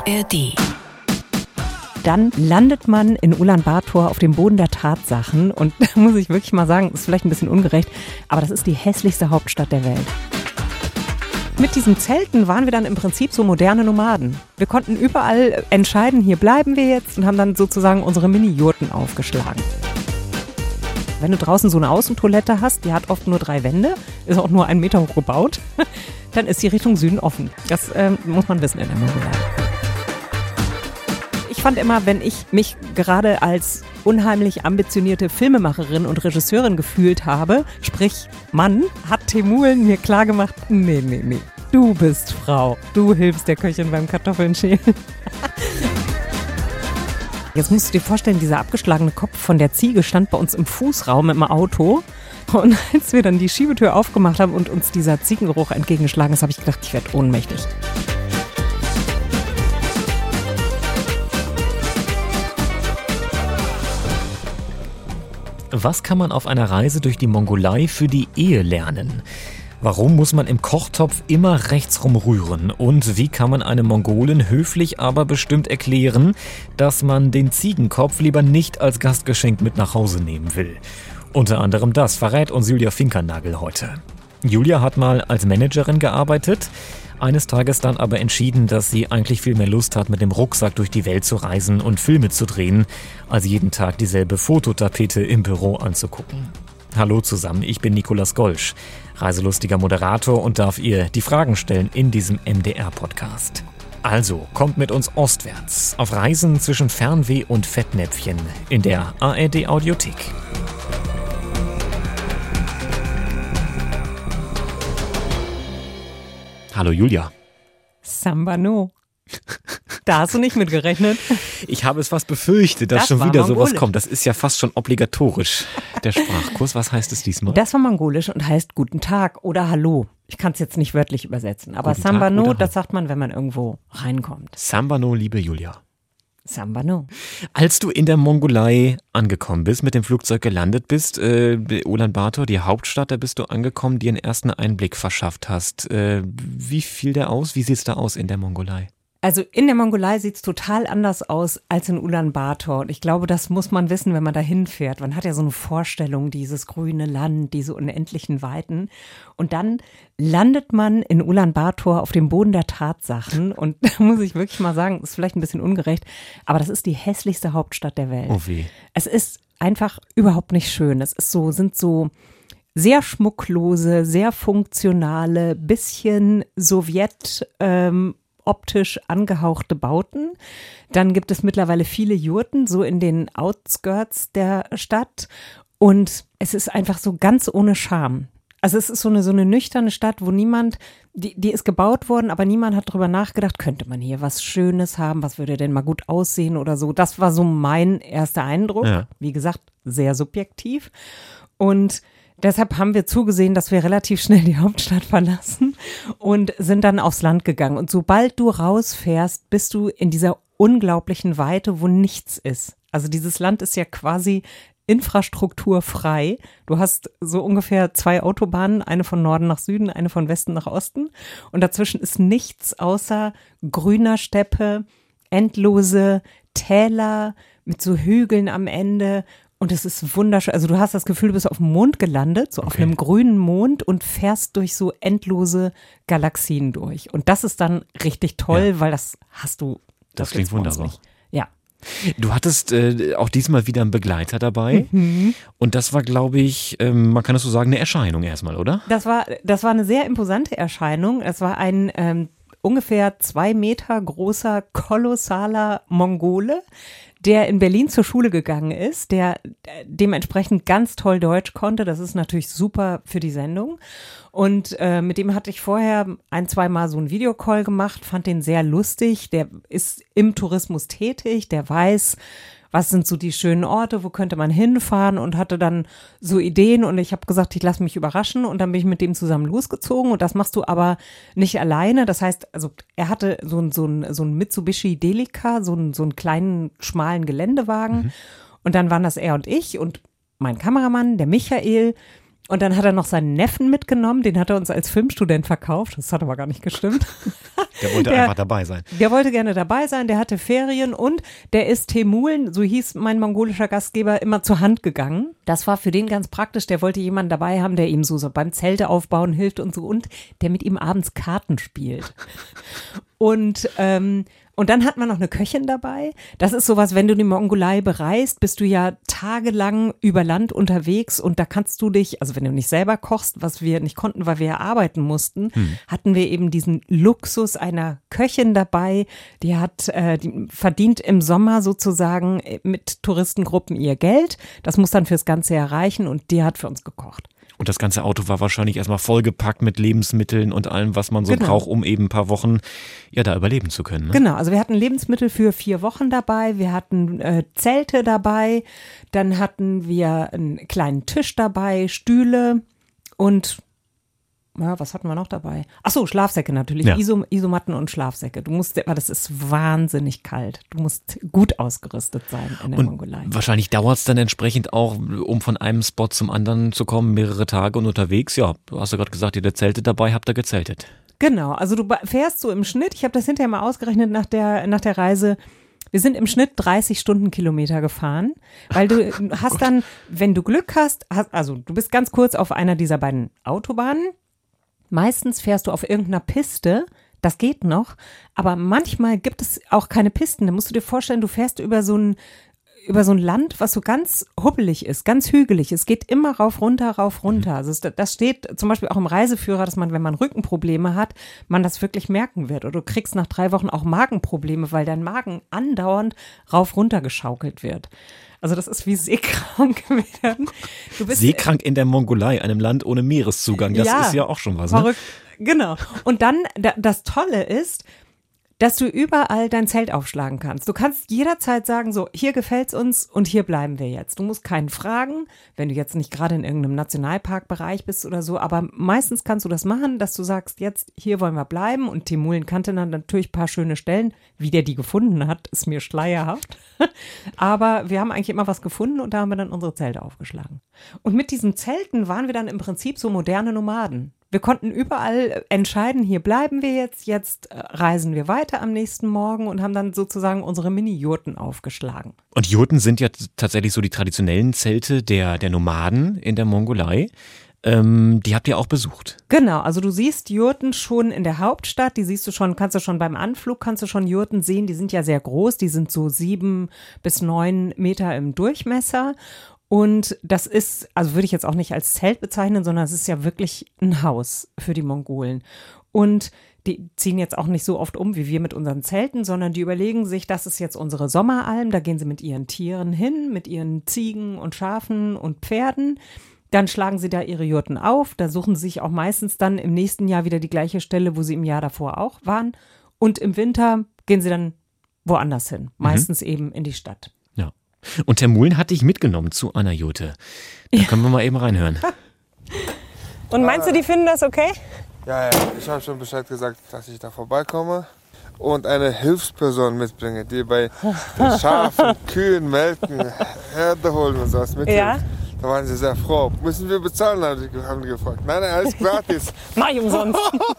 ARD. Dann landet man in Ulaanbaatar auf dem Boden der Tatsachen und da muss ich wirklich mal sagen, ist vielleicht ein bisschen ungerecht, aber das ist die hässlichste Hauptstadt der Welt. Mit diesen Zelten waren wir dann im Prinzip so moderne Nomaden. Wir konnten überall entscheiden, hier bleiben wir jetzt und haben dann sozusagen unsere Mini-Jurten aufgeschlagen. Wenn du draußen so eine Außentoilette hast, die hat oft nur 3 Wände, ist auch nur 1 Meter hoch gebaut, dann ist die Richtung Süden offen. Das muss man wissen in der Mongolei. Ich fand immer, wenn ich mich gerade als unheimlich ambitionierte Filmemacherin und Regisseurin gefühlt habe, sprich Mann, hat Temulen mir klargemacht, nee, du bist Frau, du hilfst der Köchin beim Kartoffeln schälen. Jetzt musst du dir vorstellen, dieser abgeschlagene Kopf von der Ziege stand bei uns im Fußraum im Auto. Und als wir dann die Schiebetür aufgemacht haben und uns dieser Ziegengeruch entgegengeschlagen ist, habe ich gedacht, ich werde ohnmächtig. Was kann man auf einer Reise durch die Mongolei für die Ehe lernen? Warum muss man im Kochtopf immer rechts rumrühren? Und wie kann man einem Mongolen höflich, aber bestimmt erklären, dass man den Ziegenkopf lieber nicht als Gastgeschenk mit nach Hause nehmen will? Unter anderem das verrät uns Julia Finkernagel heute. Julia hat mal als Managerin gearbeitet, eines Tages dann aber entschieden, dass sie eigentlich viel mehr Lust hat, mit dem Rucksack durch die Welt zu reisen und Filme zu drehen, als jeden Tag dieselbe Fototapete im Büro anzugucken. Hallo zusammen, ich bin Nicolas Golsch, reiselustiger Moderator und darf ihr die Fragen stellen in diesem MDR-Podcast. Also, kommt mit uns ostwärts auf Reisen zwischen Fernweh und Fettnäpfchen in der ARD-Audiothek. Hallo Julia. Sambano. Da hast du nicht mit gerechnet. Ich habe es fast befürchtet, dass schon wieder sowas kommt. Das ist ja fast schon obligatorisch, der Sprachkurs. Was heißt es diesmal? Das war mongolisch und heißt Guten Tag oder Hallo. Ich kann es jetzt nicht wörtlich übersetzen, aber Sambano, das sagt man, wenn man irgendwo reinkommt. Sambano, liebe Julia. Sambano. Als du in der Mongolei angekommen bist, mit dem Flugzeug gelandet bist, Ulaanbaatar, die Hauptstadt, da bist du angekommen, dir einen ersten Einblick verschafft hast. Wie fiel der aus? Wie sieht es da aus in der Mongolei? Also in der Mongolei sieht es total anders aus als in Ulaanbaatar. Und ich glaube, das muss man wissen, wenn man da hinfährt. Man hat ja so eine Vorstellung, dieses grüne Land, diese unendlichen Weiten. Und dann landet man in Ulaanbaatar auf dem Boden der Tatsachen. Und da muss ich wirklich mal sagen, ist vielleicht ein bisschen ungerecht, aber das ist die hässlichste Hauptstadt der Welt. Oh weh. Es ist einfach überhaupt nicht schön. Es ist sind so sehr schmucklose, sehr funktionale, bisschen optisch angehauchte Bauten. Dann gibt es mittlerweile viele Jurten, so in den Outskirts der Stadt. Und es ist einfach so ganz ohne Charme. Also es ist so eine nüchterne Stadt, wo niemand, die ist gebaut worden, aber niemand hat drüber nachgedacht, könnte man hier was Schönes haben, was würde denn mal gut aussehen oder so. Das war so mein erster Eindruck. Ja. Wie gesagt, sehr subjektiv. Und deshalb haben wir zugesehen, dass wir relativ schnell die Hauptstadt verlassen und sind dann aufs Land gegangen. Und sobald du rausfährst, bist du in dieser unglaublichen Weite, wo nichts ist. Also dieses Land ist ja quasi infrastrukturfrei. Du hast so ungefähr 2 Autobahnen, eine von Norden nach Süden, eine von Westen nach Osten. Und dazwischen ist nichts außer grüner Steppe, endlose Täler mit so Hügeln am Ende. Und es ist wunderschön. Also du hast das Gefühl, du bist auf dem Mond gelandet, so auf einem grünen Mond und fährst durch so endlose Galaxien durch. Und das ist dann richtig toll, weil das hast du. Das klingt wunderbar. Ja. Du hattest auch diesmal wieder einen Begleiter dabei. Mhm. Und das war, glaube ich, man kann das so sagen, eine Erscheinung erstmal, oder? Das war eine sehr imposante Erscheinung. Es war ein ungefähr 2 Meter großer, kolossaler Mongole, der in Berlin zur Schule gegangen ist, der dementsprechend ganz toll Deutsch konnte. Das ist natürlich super für die Sendung. Und mit dem hatte ich vorher 1-2 Mal so einen Videocall gemacht, fand den sehr lustig. Der ist im Tourismus tätig, der weiß, was sind so die schönen Orte, wo könnte man hinfahren und hatte dann so Ideen und ich habe gesagt, ich lasse mich überraschen und dann bin ich mit dem zusammen losgezogen und das machst du aber nicht alleine. Das heißt, also er hatte so ein Mitsubishi Delica, so einen kleinen, schmalen Geländewagen und dann waren das er und ich und mein Kameramann, der Michael. Und dann hat er noch seinen Neffen mitgenommen, den hat er uns als Filmstudent verkauft. Das hat aber gar nicht gestimmt. Der wollte einfach dabei sein. Der wollte gerne dabei sein, der hatte Ferien und der ist Temulen, so hieß mein mongolischer Gastgeber, immer zur Hand gegangen. Das war für den ganz praktisch, der wollte jemanden dabei haben, der ihm so beim Zelte aufbauen hilft und so und der mit ihm abends Karten spielt. Und dann hat man noch eine Köchin dabei. Das ist sowas, wenn du die Mongolei bereist, bist du ja tagelang über Land unterwegs und da kannst du dich, also wenn du nicht selber kochst, was wir nicht konnten, weil wir ja arbeiten mussten, hatten wir eben diesen Luxus einer Köchin dabei, die verdient im Sommer sozusagen mit Touristengruppen ihr Geld. Das muss dann fürs ganze Jahr reichen und die hat für uns gekocht. Und das ganze Auto war wahrscheinlich erstmal vollgepackt mit Lebensmitteln und allem, was man so braucht, um eben ein paar Wochen da überleben zu können. Ne? Genau, also wir hatten Lebensmittel für 4 Wochen dabei, wir hatten Zelte dabei, dann hatten wir einen kleinen Tisch dabei, Stühle und was hatten wir noch dabei? Ach so, Schlafsäcke natürlich, ja. Isomatten und Schlafsäcke. Aber das ist wahnsinnig kalt. Du musst gut ausgerüstet sein in der Mongolei. Wahrscheinlich dauert es dann entsprechend auch, um von einem Spot zum anderen zu kommen, mehrere Tage und unterwegs. Ja, du hast ja gerade gesagt, ihr habt Zelte dabei, habt ihr gezeltet. Genau, also du fährst so im Schnitt, ich habe das hinterher mal ausgerechnet nach der Reise, wir sind im Schnitt 30 Stundenkilometer gefahren, weil du hast dann, wenn du Glück hast, also du bist ganz kurz auf einer dieser beiden Autobahnen. Meistens fährst du auf irgendeiner Piste, das geht noch, aber manchmal gibt es auch keine Pisten. Da musst du dir vorstellen, du fährst über so ein Land, was so ganz hubbelig ist, ganz hügelig. Es geht immer rauf, runter, rauf, runter. Also das steht zum Beispiel auch im Reiseführer, dass man, wenn man Rückenprobleme hat, man das wirklich merken wird. Oder du kriegst nach 3 Wochen auch Magenprobleme, weil dein Magen andauernd rauf, runter geschaukelt wird. Also das ist wie seekrank werden. Du bist seekrank in der Mongolei, einem Land ohne Meereszugang. Das ist ja auch schon was. Verrückt. Ne? Genau. Und dann, das Tolle ist, dass du überall dein Zelt aufschlagen kannst. Du kannst jederzeit sagen, so, hier gefällt's uns und hier bleiben wir jetzt. Du musst keinen fragen, wenn du jetzt nicht gerade in irgendeinem Nationalparkbereich bist oder so, aber meistens kannst du das machen, dass du sagst, jetzt, hier wollen wir bleiben und Temulen kannte dann natürlich ein paar schöne Stellen. Wie der die gefunden hat, ist mir schleierhaft. Aber wir haben eigentlich immer was gefunden und da haben wir dann unsere Zelte aufgeschlagen. Und mit diesen Zelten waren wir dann im Prinzip so moderne Nomaden. Wir konnten überall entscheiden, hier bleiben wir jetzt reisen wir weiter am nächsten Morgen und haben dann sozusagen unsere Mini-Jurten aufgeschlagen. Und Jurten sind ja tatsächlich so die traditionellen Zelte der Nomaden in der Mongolei. Die habt ihr auch besucht. Genau, also du siehst Jurten schon in der Hauptstadt, kannst du schon beim Anflug Jurten sehen, die sind ja sehr groß, die sind so 7 bis 9 Meter im Durchmesser. Und das ist, also würde ich jetzt auch nicht als Zelt bezeichnen, sondern es ist ja wirklich ein Haus für die Mongolen. Und die ziehen jetzt auch nicht so oft um wie wir mit unseren Zelten, sondern die überlegen sich, das ist jetzt unsere Sommeralm, da gehen sie mit ihren Tieren hin, mit ihren Ziegen und Schafen und Pferden. Dann schlagen sie da ihre Jurten auf, da suchen sie sich auch meistens dann im nächsten Jahr wieder die gleiche Stelle, wo sie im Jahr davor auch waren. Und im Winter gehen sie dann woanders hin, meistens eben in die Stadt. Und Temulen hat dich mitgenommen zu einer Jurte. Da können wir mal eben reinhören. Und meinst du, die finden das okay? Ja, ich habe schon Bescheid gesagt, dass ich da vorbeikomme und eine Hilfsperson mitbringe, die bei den Schafen, Kühen, Melken, Herde holen und sowas mithilft. Ja. Da waren sie sehr froh. Müssen wir bezahlen, haben die gefragt. Nein, alles gratis. Mach ich umsonst.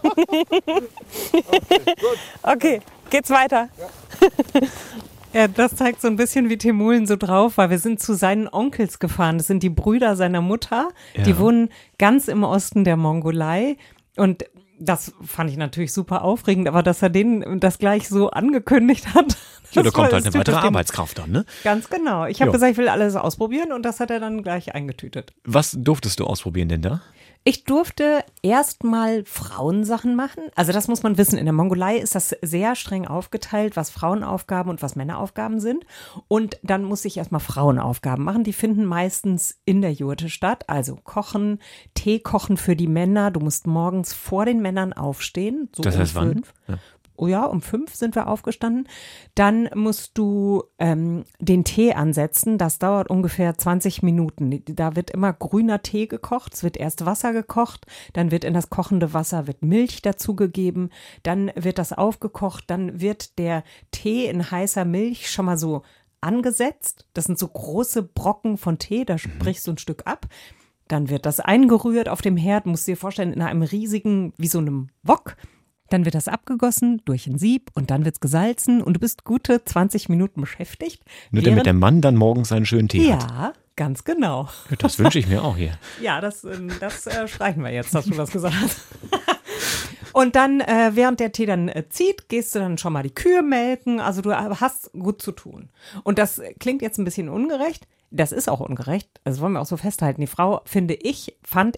Okay, gut. Okay, geht's weiter? Ja. Ja, das zeigt so ein bisschen, wie Temulen so drauf war. Wir sind zu seinen Onkels gefahren. Das sind die Brüder seiner Mutter. Ja. Die wohnen ganz im Osten der Mongolei. Und das fand ich natürlich super aufregend, aber dass er denen das gleich so angekündigt hat. Ja, da kommt halt eine weitere Arbeitskraft an, ne? Ganz genau. Ich habe gesagt, ich will alles ausprobieren und das hat er dann gleich eingetütet. Was durftest du ausprobieren denn da? Ich durfte erstmal Frauensachen machen. Also das muss man wissen. In der Mongolei ist das sehr streng aufgeteilt, was Frauenaufgaben und was Männeraufgaben sind. Und dann muss ich erstmal Frauenaufgaben machen. Die finden meistens in der Jurte statt. Also kochen, Tee kochen für die Männer. Du musst morgens vor den Männern aufstehen. So das heißt um 5. Wann? Ja. Oh ja, um 5 sind wir aufgestanden. Dann musst du den Tee ansetzen. Das dauert ungefähr 20 Minuten. Da wird immer grüner Tee gekocht. Es wird erst Wasser gekocht, dann wird in das kochende Wasser wird Milch dazugegeben. Dann wird das aufgekocht. Dann wird der Tee in heißer Milch schon mal so angesetzt. Das sind so große Brocken von Tee, da sprichst du ein Stück ab. Dann wird das eingerührt auf dem Herd. Musst du dir vorstellen, in einem riesigen, wie so einem Wok. Dann wird das abgegossen durch ein Sieb und dann wird es gesalzen und du bist gute 20 Minuten beschäftigt. Nur damit der Mann dann morgens einen schönen Tee hat. Ja, ganz genau. Das wünsche ich mir auch hier. Ja, das streichen wir jetzt, dass du das gesagt hast. Und dann, während der Tee dann zieht, gehst du dann schon mal die Kühe melken. Also du hast gut zu tun. Und das klingt jetzt ein bisschen ungerecht. Das ist auch ungerecht. Das wollen wir auch so festhalten. Die Frau, fand ich,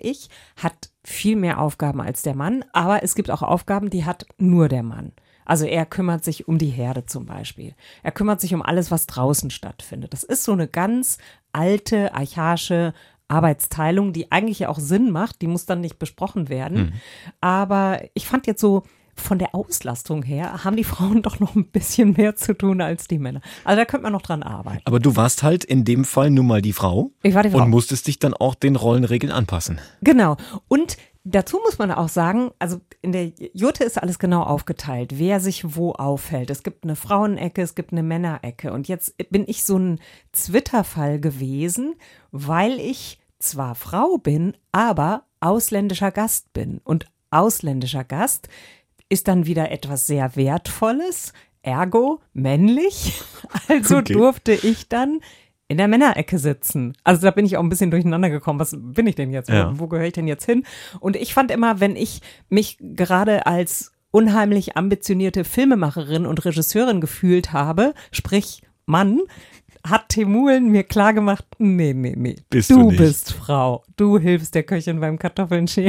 hat viel mehr Aufgaben als der Mann. Aber es gibt auch Aufgaben, die hat nur der Mann. Also er kümmert sich um die Herde zum Beispiel. Er kümmert sich um alles, was draußen stattfindet. Das ist so eine ganz alte, archaische Arbeitsteilung, die eigentlich ja auch Sinn macht, die muss dann nicht besprochen werden. Aber ich fand jetzt so, von der Auslastung her haben die Frauen doch noch ein bisschen mehr zu tun als die Männer. Also da könnte man noch dran arbeiten. Aber du warst halt in dem Fall nun mal die Frau. Ich war die Frau. Und musstest dich dann auch den Rollenregeln anpassen. Genau. Und dazu muss man auch sagen, also in der Jurte ist alles genau aufgeteilt, wer sich wo aufhält. Es gibt eine Frauenecke, es gibt eine Männerecke. Und jetzt bin ich so ein Zwitterfall gewesen, weil ich zwar Frau bin, aber ausländischer Gast bin. Und ausländischer Gast ist dann wieder etwas sehr Wertvolles, ergo männlich. Also durfte ich dann in der Männerecke sitzen. Also da bin ich auch ein bisschen durcheinander gekommen. Was bin ich denn jetzt? Ja. Wo gehöre ich denn jetzt hin? Und ich fand immer, wenn ich mich gerade als unheimlich ambitionierte Filmemacherin und Regisseurin gefühlt habe, sprich Mann, hat Temulen mir klargemacht, nee. Du bist Frau. Du hilfst der Köchin beim Kartoffeln schälen.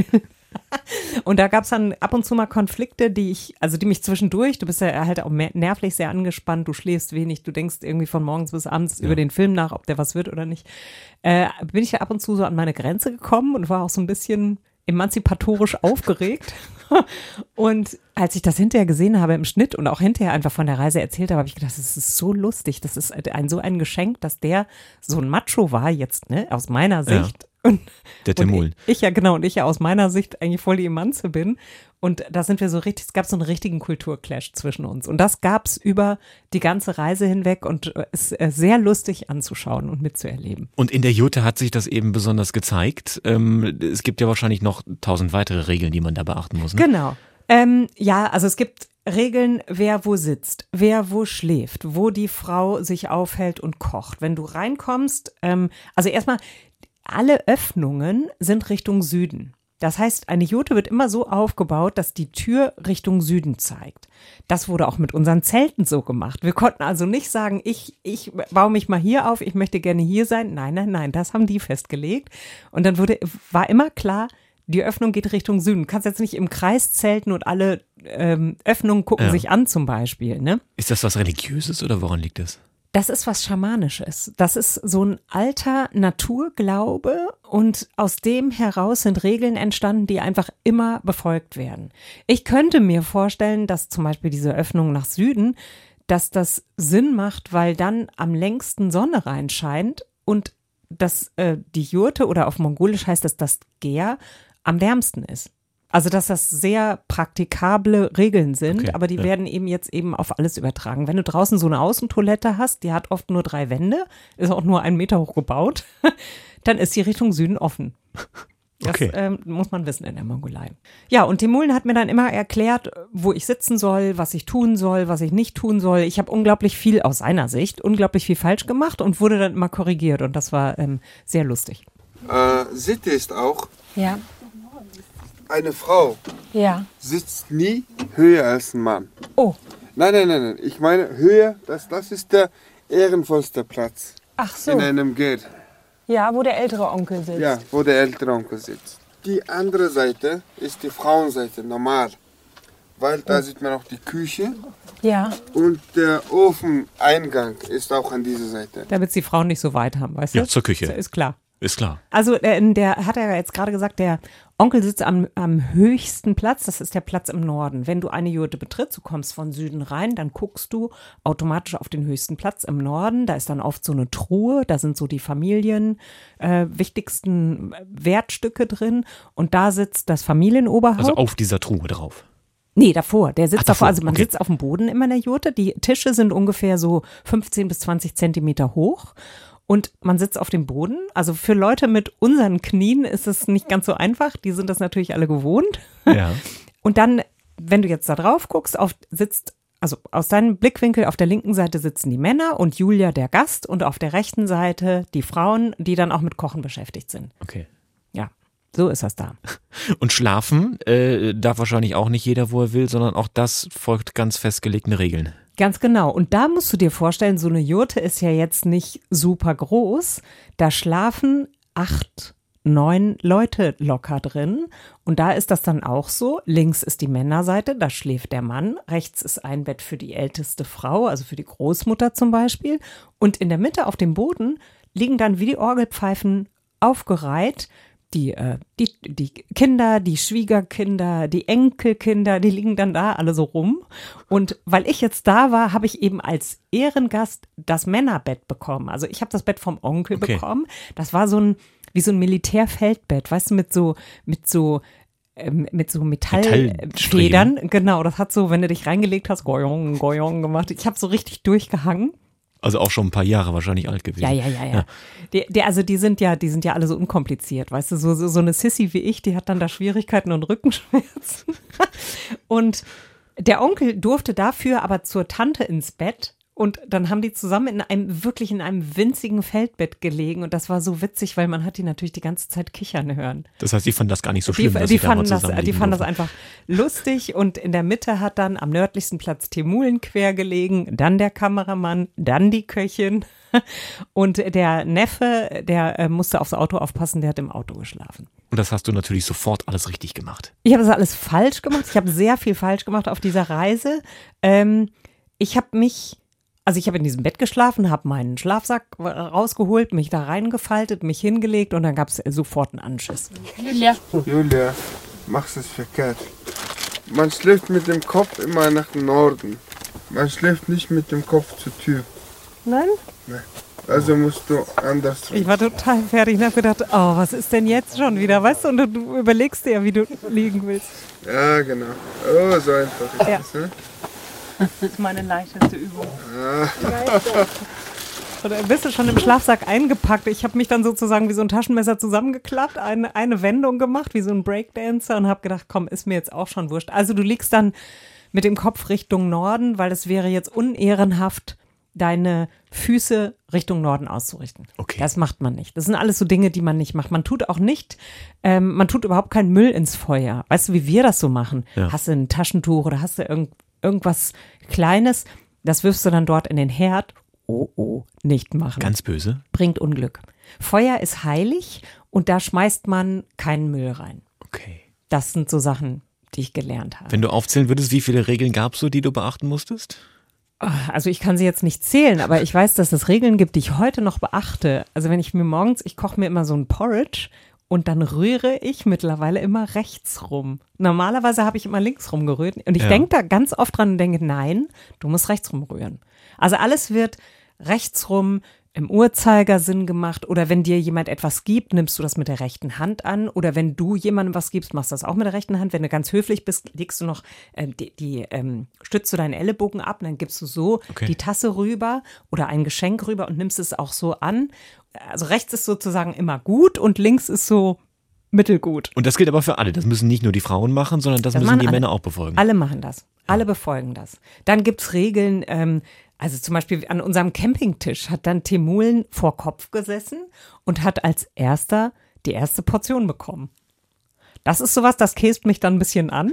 Und da gab es dann ab und zu mal Konflikte, die mich zwischendurch, du bist ja halt auch nervlich sehr angespannt, du schläfst wenig, du denkst irgendwie von morgens bis abends über den Film nach, ob der was wird oder nicht, bin ich ja ab und zu so an meine Grenze gekommen und war auch so ein bisschen emanzipatorisch aufgeregt. Und als ich das hinterher gesehen habe im Schnitt und auch hinterher einfach von der Reise erzählt habe, habe ich gedacht, das ist so lustig, das ist so ein Geschenk, dass der so ein Macho war jetzt, ne, aus meiner Sicht. Ja. Der Temulen. Ich ja aus meiner Sicht eigentlich voll die Emanze bin. Und da sind wir es gab so einen richtigen Kulturclash zwischen uns. Und das gab es über die ganze Reise hinweg und ist sehr lustig anzuschauen und mitzuerleben. Und in der Jurte hat sich das eben besonders gezeigt. Es gibt ja wahrscheinlich noch 1000 weitere Regeln, die man da beachten muss. Ne? Genau. Also es gibt Regeln, wer wo sitzt, wer wo schläft, wo die Frau sich aufhält und kocht. Wenn du reinkommst, also erstmal, alle Öffnungen sind Richtung Süden. Das heißt, eine Jurte wird immer so aufgebaut, dass die Tür Richtung Süden zeigt. Das wurde auch mit unseren Zelten so gemacht. Wir konnten also nicht sagen, ich baue mich mal hier auf, ich möchte gerne hier sein. Nein, das haben die festgelegt. Und dann war immer klar, die Öffnung geht Richtung Süden. Du kannst jetzt nicht im Kreis zelten und alle Öffnungen gucken sich an zum Beispiel. Ne? Ist das was Religiöses oder woran liegt das? Das ist was Schamanisches. Das ist so ein alter Naturglaube und aus dem heraus sind Regeln entstanden, die einfach immer befolgt werden. Ich könnte mir vorstellen, dass zum Beispiel diese Öffnung nach Süden, dass das Sinn macht, weil dann am längsten Sonne reinscheint und dass die Jurte oder auf Mongolisch heißt es, dass Ger am wärmsten ist. Also, dass das sehr praktikable Regeln sind, aber die werden jetzt auf alles übertragen. Wenn du draußen so eine Außentoilette hast, die hat oft nur 3 Wände, ist auch nur 1 Meter hoch gebaut, dann ist die Richtung Süden offen. Das muss man wissen in der Mongolei. Ja, und Temulen hat mir dann immer erklärt, wo ich sitzen soll, was ich tun soll, was ich nicht tun soll. Ich habe unglaublich viel aus seiner Sicht, falsch gemacht und wurde dann immer korrigiert und das war sehr lustig. Sitte ist auch, ja. Eine Frau sitzt nie höher als ein Mann. Oh. Nein. Ich meine höher, das ist der ehrenvollste Platz. Ach so. In einem Geld. Ja, wo der ältere Onkel sitzt. Ja, wo der ältere Onkel sitzt. Die andere Seite ist die Frauenseite, normal. Weil da sieht man auch die Küche. Ja. Und der Ofeneingang ist auch an dieser Seite. Damit die Frauen nicht so weit haben, weißt du? Ja, zur Küche. Ist klar. Ist klar. Also der hat ja jetzt gerade gesagt, der Onkel sitzt am höchsten Platz, das ist der Platz im Norden. Wenn du eine Jurte betrittst, du kommst von Süden rein, dann guckst du automatisch auf den höchsten Platz im Norden. Da ist dann oft so eine Truhe, da sind so die wichtigsten Wertstücke drin und da sitzt das Familienoberhaupt. Also auf dieser Truhe drauf. Nee, davor. Der sitzt davor. Also man sitzt auf dem Boden immer in der Jurte. Die Tische sind ungefähr so 15 bis 20 Zentimeter hoch. Und man sitzt auf dem Boden. Also für Leute mit unseren Knien ist es nicht ganz so einfach. Die sind das natürlich alle gewohnt. Ja. Und dann wenn du jetzt da drauf guckst, also aus deinem Blickwinkel auf der linken Seite sitzen die Männer und Julia der Gast und auf der rechten Seite die Frauen, die dann auch mit Kochen beschäftigt sind. Okay. Ja, so ist das da. Und schlafen darf wahrscheinlich auch nicht jeder, wo er will, sondern auch das folgt ganz festgelegten Regeln. Ganz genau. Und da musst du dir vorstellen, so eine Jurte ist ja jetzt nicht super groß. Da schlafen 8, 9 Leute locker drin. Und da ist das dann auch so. Links ist die Männerseite, da schläft der Mann. Rechts ist ein Bett für die älteste Frau, also für die Großmutter zum Beispiel. Und in der Mitte auf dem Boden liegen dann wie die Orgelpfeifen aufgereiht die Kinder, die Schwiegerkinder, die Enkelkinder, die liegen dann da alle so rum. Und weil ich jetzt da war, habe ich eben als Ehrengast das Männerbett bekommen. Also ich habe das Bett vom Onkel bekommen. Das war wie so ein Militärfeldbett, weißt du, mit so Metallfedern. Genau, das hat so, wenn du dich reingelegt hast, goyong, goyong gemacht. Ich habe so richtig durchgehangen. Also auch schon ein paar Jahre wahrscheinlich alt gewesen. Ja. Die sind ja alle so unkompliziert, weißt du, so eine Sissy wie ich, die hat dann da Schwierigkeiten und Rückenschmerzen. Und der Onkel durfte dafür aber zur Tante ins Bett. Und dann haben die zusammen in einem winzigen Feldbett gelegen. Und das war so witzig, weil man hat die natürlich die ganze Zeit kichern hören. Das heißt, die fanden das gar nicht so schlimm, die fanden das einfach lustig. Und in der Mitte hat dann am nördlichsten Platz Temulen quer gelegen, dann der Kameramann, dann die Köchin. Und der Neffe, der musste aufs Auto aufpassen, der hat im Auto geschlafen. Und das hast du natürlich sofort alles richtig gemacht. Ich habe das alles falsch gemacht. Ich habe sehr viel falsch gemacht auf dieser Reise. Ich habe in diesem Bett geschlafen, habe meinen Schlafsack rausgeholt, mich da reingefaltet, mich hingelegt und dann gab es sofort einen Anschiss. Julia, machst es verkehrt. Man schläft mit dem Kopf immer nach Norden. Man schläft nicht mit dem Kopf zur Tür. Nein? Nein. Also musst du anders. Ich war total fertig und habe gedacht, oh, was ist denn jetzt schon wieder, weißt du? Und du überlegst dir ja, wie du liegen willst. Ja, genau. Oh, so einfach ist das, ne? Das ist meine leichteste Übung. Oder bist du schon im Schlafsack eingepackt? Ich habe mich dann sozusagen wie so ein Taschenmesser zusammengeklappt, eine Wendung gemacht, wie so ein Breakdancer und habe gedacht, komm, ist mir jetzt auch schon wurscht. Also du liegst dann mit dem Kopf Richtung Norden, weil es wäre jetzt unehrenhaft, deine Füße Richtung Norden auszurichten. Okay. Das macht man nicht. Das sind alles so Dinge, die man nicht macht. Man tut überhaupt keinen Müll ins Feuer. Weißt du, wie wir das so machen? Ja. Hast du ein Taschentuch oder hast du irgendwas Kleines, das wirfst du dann dort in den Herd. Oh, nicht machen. Ganz böse. Bringt Unglück. Feuer ist heilig und da schmeißt man keinen Müll rein. Okay. Das sind so Sachen, die ich gelernt habe. Wenn du aufzählen würdest, wie viele Regeln gab es so, die du beachten musstest? Also ich kann sie jetzt nicht zählen, aber ich weiß, dass es Regeln gibt, die ich heute noch beachte. Also wenn ich koche mir immer so ein Porridge und dann rühre ich mittlerweile immer rechts rum. Normalerweise habe ich immer links rum gerührt und ich denke da ganz oft dran und denke, nein, du musst rechts rum rühren. Also alles wird rechts rum im Uhrzeigersinn gemacht oder wenn dir jemand etwas gibt, nimmst du das mit der rechten Hand an oder wenn du jemandem was gibst, machst du das auch mit der rechten Hand. Wenn du ganz höflich bist, legst du noch stützt du deinen Ellenbogen ab und dann gibst du die Tasse rüber oder ein Geschenk rüber und nimmst es auch so an. Also rechts ist sozusagen immer gut und links ist so mittelgut. Und das gilt aber für alle. Das müssen nicht nur die Frauen machen, sondern das müssen die Männer auch befolgen. Alle machen das. Alle befolgen das. Dann gibt es Regeln, also zum Beispiel an unserem Campingtisch hat dann Temulen vor Kopf gesessen und hat als erster die erste Portion bekommen. Das ist sowas, das käst mich dann ein bisschen an.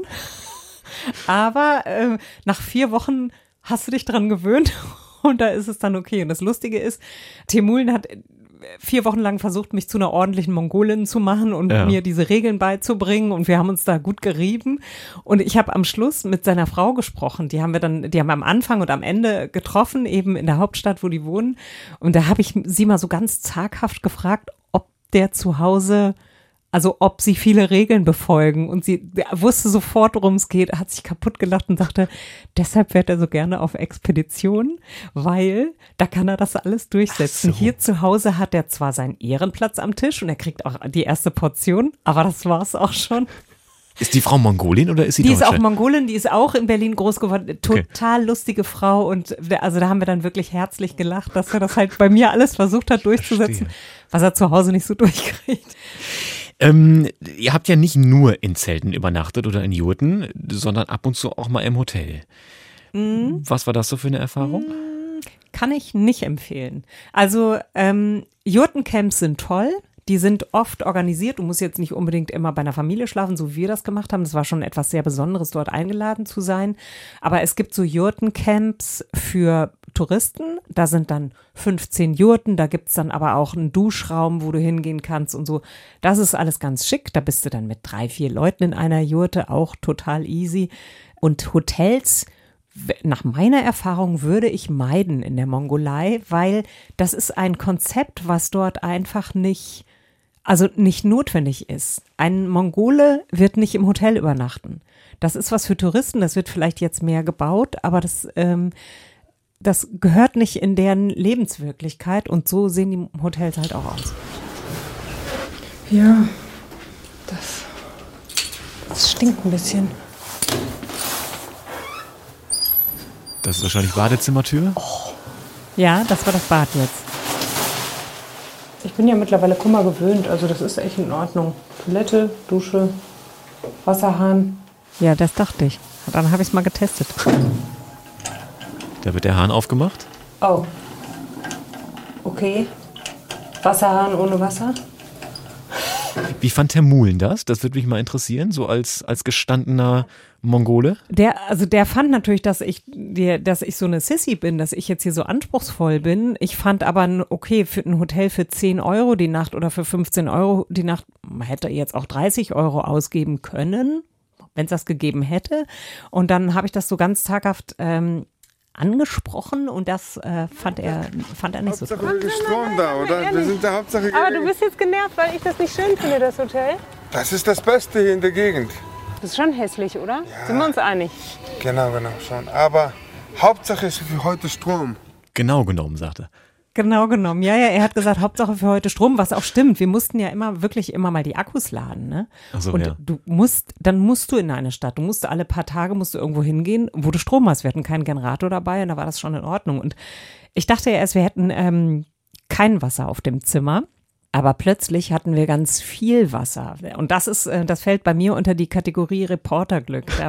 Aber nach 4 Wochen hast du dich dran gewöhnt und da ist es dann okay. Und das Lustige ist, Temulen hat 4 Wochen lang versucht, mich zu einer ordentlichen Mongolin zu machen und mir diese Regeln beizubringen und wir haben uns da gut gerieben und ich habe am Schluss mit seiner Frau gesprochen, die haben am Anfang und am Ende getroffen, eben in der Hauptstadt, wo die wohnen und da habe ich sie mal so ganz zaghaft gefragt, ob der zu Hause, also ob sie viele Regeln befolgen und sie wusste sofort, worum es geht, hat sich kaputt gelacht und sagte, deshalb fährt er so gerne auf Expeditionen, weil da kann er das alles durchsetzen. So. Hier zu Hause hat er zwar seinen Ehrenplatz am Tisch und er kriegt auch die erste Portion, aber das war's auch schon. Ist die Frau Mongolin oder ist sie Deutsche? Die ist auch Mongolin, die ist auch in Berlin groß geworden. Total lustige Frau und also da haben wir dann wirklich herzlich gelacht, dass er das halt bei mir alles versucht hat durchzusetzen, was er zu Hause nicht so durchkriegt. Ihr habt ja nicht nur in Zelten übernachtet oder in Jurten, sondern ab und zu auch mal im Hotel. Was war das so für eine Erfahrung? Kann ich nicht empfehlen. Also Jurtencamps sind toll. Die sind oft organisiert. Du musst jetzt nicht unbedingt immer bei einer Familie schlafen, so wie wir das gemacht haben. Das war schon etwas sehr Besonderes, dort eingeladen zu sein. Aber es gibt so Jurtencamps für Touristen. Da sind dann 15 Jurten. Da gibt's dann aber auch einen Duschraum, wo du hingehen kannst und so. Das ist alles ganz schick. Da bist du dann mit 3, 4 Leuten in einer Jurte, auch total easy. Und Hotels, nach meiner Erfahrung, würde ich meiden in der Mongolei, weil das ist ein Konzept, was dort einfach nicht notwendig ist. Ein Mongole wird nicht im Hotel übernachten. Das ist was für Touristen, das wird vielleicht jetzt mehr gebaut, aber das gehört nicht in deren Lebenswirklichkeit und so sehen die Hotels halt auch aus. Ja, das stinkt ein bisschen. Das ist wahrscheinlich Badezimmertür? Oh. Ja, das war das Bad jetzt. Ich bin ja mittlerweile Kummer gewöhnt, also das ist echt in Ordnung. Toilette, Dusche, Wasserhahn. Ja, das dachte ich. Dann habe ich es mal getestet. Da wird der Hahn aufgemacht. Oh. Okay. Wasserhahn ohne Wasser. Wie fand Herr Muhlen das? Das würde mich mal interessieren, so als gestandener Mongole. Der fand natürlich, dass ich so eine Sissy bin, dass ich jetzt hier so anspruchsvoll bin. Ich fand aber, okay, für ein Hotel für 10 Euro die Nacht oder für 15 Euro die Nacht, man hätte jetzt auch 30 Euro ausgeben können, wenn es das gegeben hätte. Und dann habe ich das so ganz taghaft angesprochen und das fand er nicht so toll. Hauptsache Strom da, oder? Ehrlich. Wir sind der Hauptsache Aber du bist jetzt genervt, weil ich das nicht schön finde, das Hotel? Das ist das Beste hier in der Gegend. Das ist schon hässlich, oder? Ja. Sind wir uns einig? Genau, schon. Aber Hauptsache ist für heute Strom. Genau genommen, sagte er. Genau genommen. Ja, er hat gesagt, Hauptsache für heute Strom, was auch stimmt. Wir mussten ja immer mal die Akkus laden, ne? Ach so, und ja. dann musst du in eine Stadt. Du musst alle paar Tage irgendwo hingehen, wo du Strom hast. Wir hatten keinen Generator dabei und da war das schon in Ordnung. Und ich dachte ja erst, wir hätten kein Wasser auf dem Zimmer. Aber plötzlich hatten wir ganz viel Wasser. Und das fällt bei mir unter die Kategorie Reporterglück. Da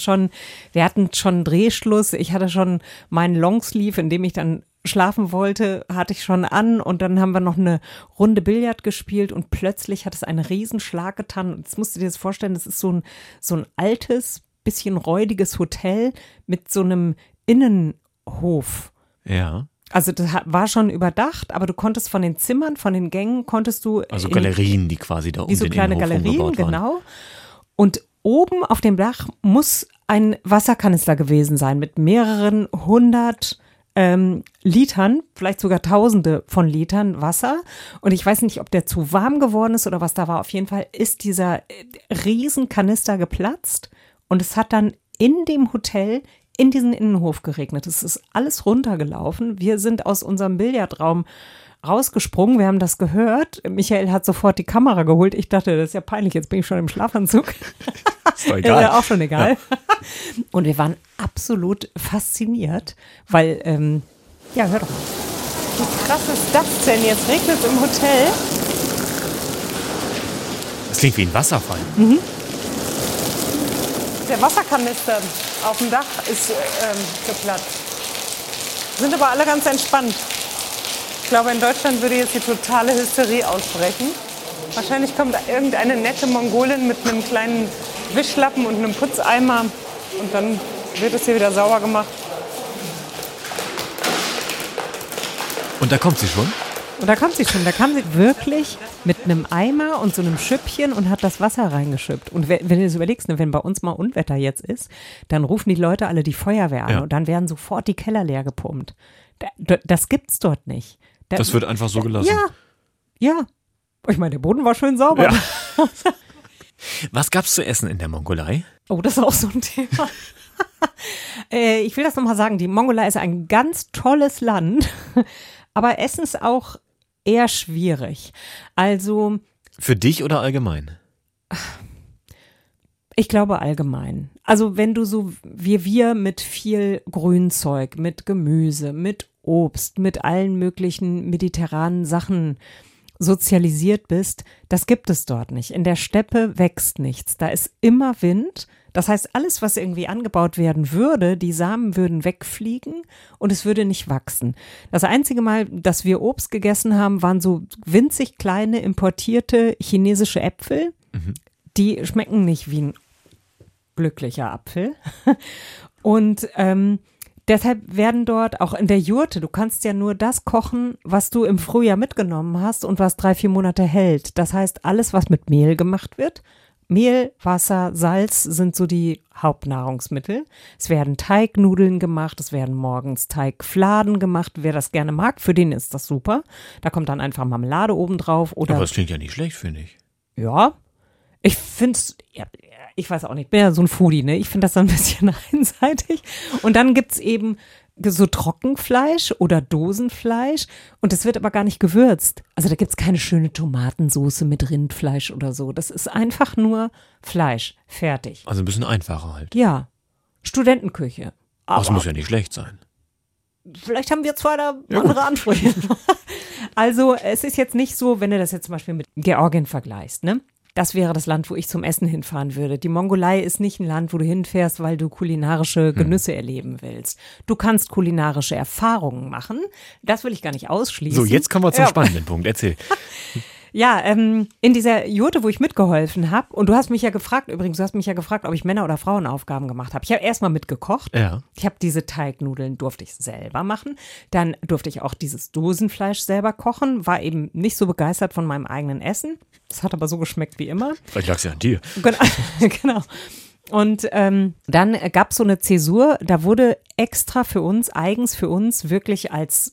wir hatten schon Drehschluss. Ich hatte schon meinen Longsleeve, in dem ich dann schlafen wollte, hatte ich schon an. Und dann haben wir noch eine Runde Billard gespielt und plötzlich hat es einen Riesenschlag getan. Und jetzt musst du dir das vorstellen, das ist so ein altes, bisschen räudiges Hotel mit so einem Innenhof. Ja. Also das war schon überdacht, aber du konntest von den Zimmern, von den Gängen, also Galerien, die quasi da um den Innenhof wie so kleine Galerien, genau. Und oben auf dem Dach muss ein Wasserkanister gewesen sein mit mehreren 100 Litern, vielleicht sogar Tausende von Litern Wasser. Und ich weiß nicht, ob der zu warm geworden ist oder was da war. Auf jeden Fall ist dieser Riesenkanister geplatzt und es hat dann in dem Hotel in diesen Innenhof geregnet. Es ist alles runtergelaufen. Wir sind aus unserem Billardraum rausgesprungen. Wir haben das gehört. Michael hat sofort die Kamera geholt. Ich dachte, das ist ja peinlich. Jetzt bin ich schon im Schlafanzug. Ist doch egal. Ja, auch schon egal. Ja. Und wir waren absolut fasziniert, weil, hör doch mal. Wie krass ist das denn? Jetzt regnet es im Hotel. Das klingt wie ein Wasserfall. Mhm. Der Wasserkanister auf dem Dach ist geplatzt. Sind aber alle ganz entspannt. Ich glaube, in Deutschland würde jetzt die totale Hysterie ausbrechen. Wahrscheinlich kommt irgendeine nette Mongolin mit einem kleinen Wischlappen und einem Putzeimer und dann wird es hier wieder sauber gemacht. Und da kommt sie schon? Und da kam sie wirklich mit einem Eimer und so einem Schüppchen und hat das Wasser reingeschüppt. Und wenn du das überlegst, wenn bei uns mal Unwetter jetzt ist, dann rufen die Leute alle die Feuerwehr an und dann werden sofort die Keller leer gepumpt. Das gibt's dort nicht. Das wird einfach so gelassen. Ja. Ich meine, der Boden war schön sauber. Ja. Was gab's zu essen in der Mongolei? Oh, das ist auch so ein Thema. Ich will das nochmal sagen, die Mongolei ist ein ganz tolles Land, aber Essen ist auch eher schwierig. Also. Für dich oder allgemein? Ich glaube allgemein. Also wenn du so wie wir mit viel Grünzeug, mit Gemüse, mit Obst, mit allen möglichen mediterranen Sachen sozialisiert bist, das gibt es dort nicht. In der Steppe wächst nichts. Da ist immer Wind. Das heißt, alles, was irgendwie angebaut werden würde, die Samen würden wegfliegen und es würde nicht wachsen. Das einzige Mal, dass wir Obst gegessen haben, waren so winzig kleine importierte chinesische Äpfel. Die schmecken nicht wie ein glücklicher Apfel. Und deshalb werden dort auch in der Jurte, du kannst ja nur das kochen, was du im Frühjahr mitgenommen hast und was 3-4 Monate hält. Das heißt, alles, was mit Mehl gemacht wird, Mehl, Wasser, Salz sind so die Hauptnahrungsmittel. Es werden Teignudeln gemacht, es werden morgens Teigfladen gemacht. Wer das gerne mag, für den ist das super. Da kommt dann einfach Marmelade oben drauf. Oder aber das klingt ja nicht schlecht, finde ich. Ja, ich finde es, ja, ich weiß auch nicht, ich bin ja so ein Foodie, ne? Ich finde das so ein bisschen einseitig. Und dann gibt es eben so Trockenfleisch oder Dosenfleisch und es wird aber gar nicht gewürzt. Also da gibt es keine schöne Tomatensoße mit Rindfleisch oder so. Das ist einfach nur Fleisch, fertig. Also ein bisschen einfacher halt. Ja, Studentenküche. Aber das muss ja nicht schlecht sein. Vielleicht haben wir zwei da andere Ansprüche. Also es ist jetzt nicht so, wenn du das jetzt zum Beispiel mit Georgien vergleichst, ne? Das wäre das Land, wo ich zum Essen hinfahren würde. Die Mongolei ist nicht ein Land, wo du hinfährst, weil du kulinarische Genüsse erleben willst. Du kannst kulinarische Erfahrungen machen. Das will ich gar nicht ausschließen. So, jetzt kommen wir zum spannenden Punkt. Erzähl. Ja, in dieser Jurte, wo ich mitgeholfen habe, und du hast mich ja gefragt, ob ich Männer- oder Frauenaufgaben gemacht habe. Ich habe erstmal mitgekocht. Ja. Ich habe diese Teignudeln, durfte ich selber machen. Dann durfte ich auch dieses Dosenfleisch selber kochen. War eben nicht so begeistert von meinem eigenen Essen. Das hat aber so geschmeckt wie immer. Vielleicht lag es ja an dir. Genau. Und dann gab es so eine Zäsur, da wurde extra für uns, eigens für uns, wirklich als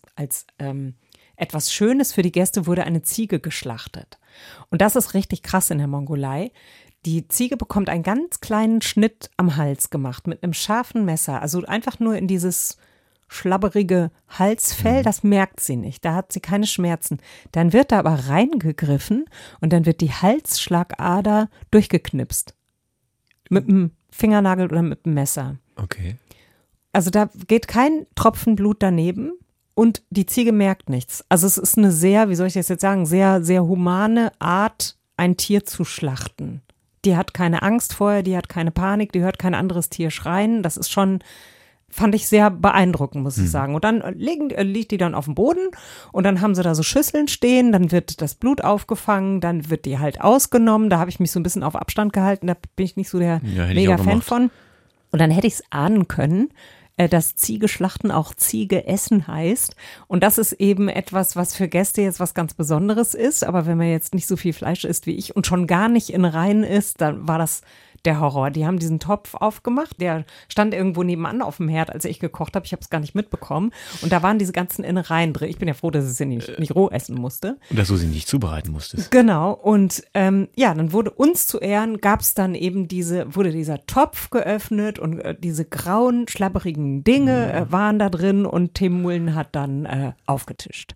etwas Schönes für die Gäste wurde eine Ziege geschlachtet. Und das ist richtig krass in der Mongolei. Die Ziege bekommt einen ganz kleinen Schnitt am Hals gemacht mit einem scharfen Messer. Also einfach nur in dieses schlabberige Halsfell, das merkt sie nicht. Da hat sie keine Schmerzen. Dann wird da aber reingegriffen und dann wird die Halsschlagader durchgeknipst. Mit einem Fingernagel oder mit einem Messer. Okay. Also da geht kein Tropfen Blut daneben. Und die Ziege merkt nichts. Also es ist eine sehr, wie soll ich das jetzt sagen, sehr, sehr humane Art, ein Tier zu schlachten. Die hat keine Angst vorher, die hat keine Panik, die hört kein anderes Tier schreien. Das ist schon, fand ich sehr beeindruckend, muss ich sagen. Und dann liegt die dann auf dem Boden und dann haben sie da so Schüsseln stehen, dann wird das Blut aufgefangen, dann wird die halt ausgenommen. Da habe ich mich so ein bisschen auf Abstand gehalten, da bin ich nicht so der mega Fan von. Und dann hätte ich es ahnen können, dass Ziege schlachten auch Ziege essen heißt. Und das ist eben etwas, was für Gäste jetzt was ganz Besonderes ist. Aber wenn man jetzt nicht so viel Fleisch isst wie ich und schon gar nicht in Reihen isst, dann war das der Horror. Die haben diesen Topf aufgemacht, der stand irgendwo nebenan auf dem Herd, als ich gekocht habe. Ich habe es gar nicht mitbekommen. Und da waren diese ganzen Innereien drin. Ich bin ja froh, dass ich sie nicht roh essen musste. Und dass du sie nicht zubereiten musstest. Genau. Und dann wurde uns zu Ehren, gab es dann eben wurde dieser Topf geöffnet und diese grauen, schlabberigen Dinge waren da drin und Temulen hat dann aufgetischt.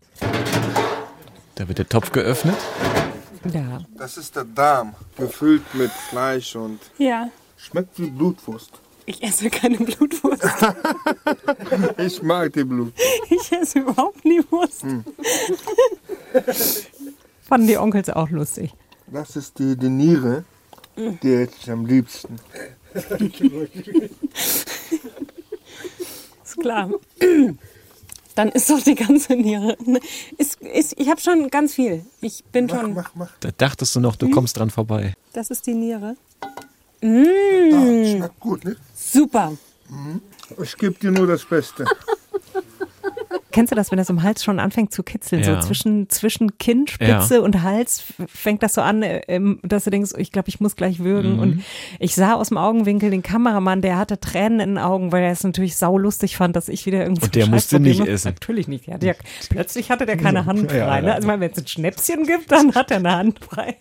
Da wird der Topf geöffnet. Ja. Das ist der Darm, gefüllt mit Fleisch und schmeckt wie Blutwurst. Ich esse keine Blutwurst. Ich mag die Blut. Ich esse überhaupt nie Wurst. Fanden die Onkels auch lustig. Das ist die Niere, die esse ich am liebsten. Ist klar. Dann ist doch die ganze Niere. Ich habe schon ganz viel. Ich bin Mach. Da dachtest du noch, du kommst dran vorbei. Das ist die Niere. Schmeckt gut, ne? Super. Ich gebe dir nur das Beste. Kennst du das, wenn das im Hals schon anfängt zu kitzeln? Ja. So zwischen Kinnspitze und Hals fängt das so an, dass du denkst, ich glaube, ich muss gleich würgen. Und ich sah aus dem Augenwinkel den Kameramann, der hatte Tränen in den Augen, weil er es natürlich saulustig fand, dass ich wieder irgendwie. Und der musste nicht essen. Natürlich nicht. Plötzlich hatte der keine Hand frei. Ne? Also wenn es ein Schnäpschen gibt, dann hat er eine Hand frei.